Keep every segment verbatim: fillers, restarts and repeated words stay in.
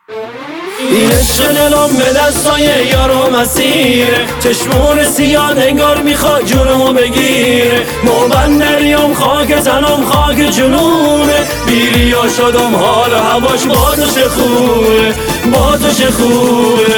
این عشق دلم به دستای یارو مسیره، چشمون سیاه انگار میخواد جونمو بگیره. موبن دریام خاک زنم خاک جنوبه، بیریا شدم حال هواش با تو چه خوبه، با تو چه خوبه.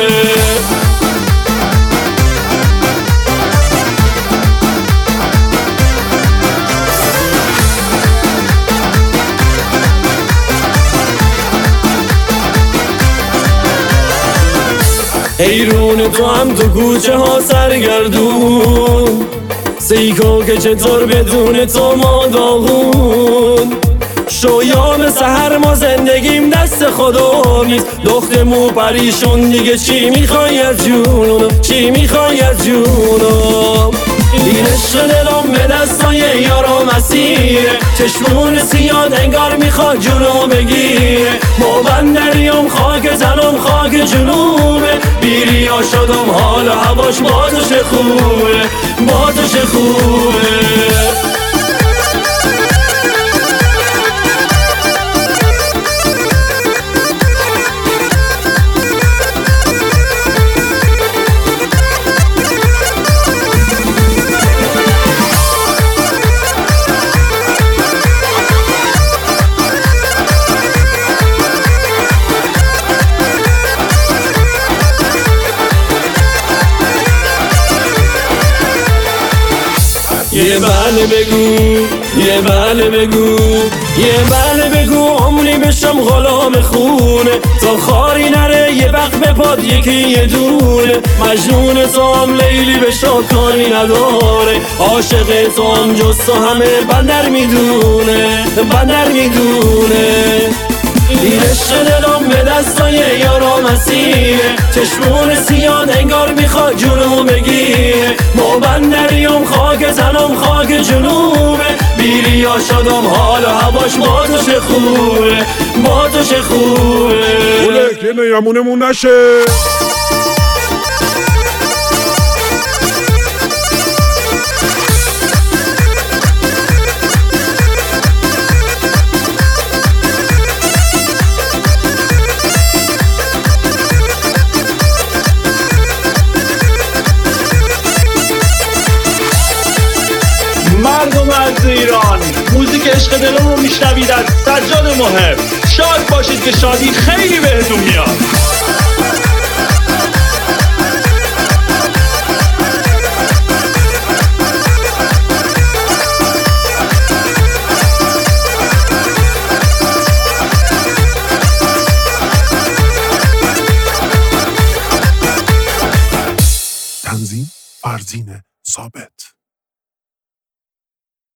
حیرون تو هم تو کوچه ها سرگردون، سیکو که چطور بدون تو ما داغون. شویام سحر ما زندگیم دست خدا نیست، دخت مو پریشون دیگه چی میخوای از جونم، چی میخوای از جونم. این عشق دلم به دستای یارو مسیره، چشمون سیاه انگار میخواد جونو بگیره. موبن دریام خاک زنم خاک جنوبه، بیریا شدم حال هواش با تو چه خوبه، با تو چه خوبه. یه بله بگو، یه بله بگو، یه بله بگو، عمری بشم غلام خونه. تا خاری نره یه وقت به پاد یکی یه دونه، مجنون تو هم لیلی به شاکاری نداره. عاشق تو هم جز تو همه بندر میدونه، بندر میدونه. این عشق دلم به دستای یارو مسیره، چشمون سیاه انگار میخواد جونمو بگیره. موبن دریام خاک زنم خاک جنوبه، بیریا شدم حال هواش با تو چه خوبه، با تو چه خوبه. اوله که نیمونمون نشه. مردم از ایران، موزیک عشق دلم رو میشنوید از سجاد محب. شاد باشید که شادی خیلی بهتون میاد. تنظیم فرزین ثابت.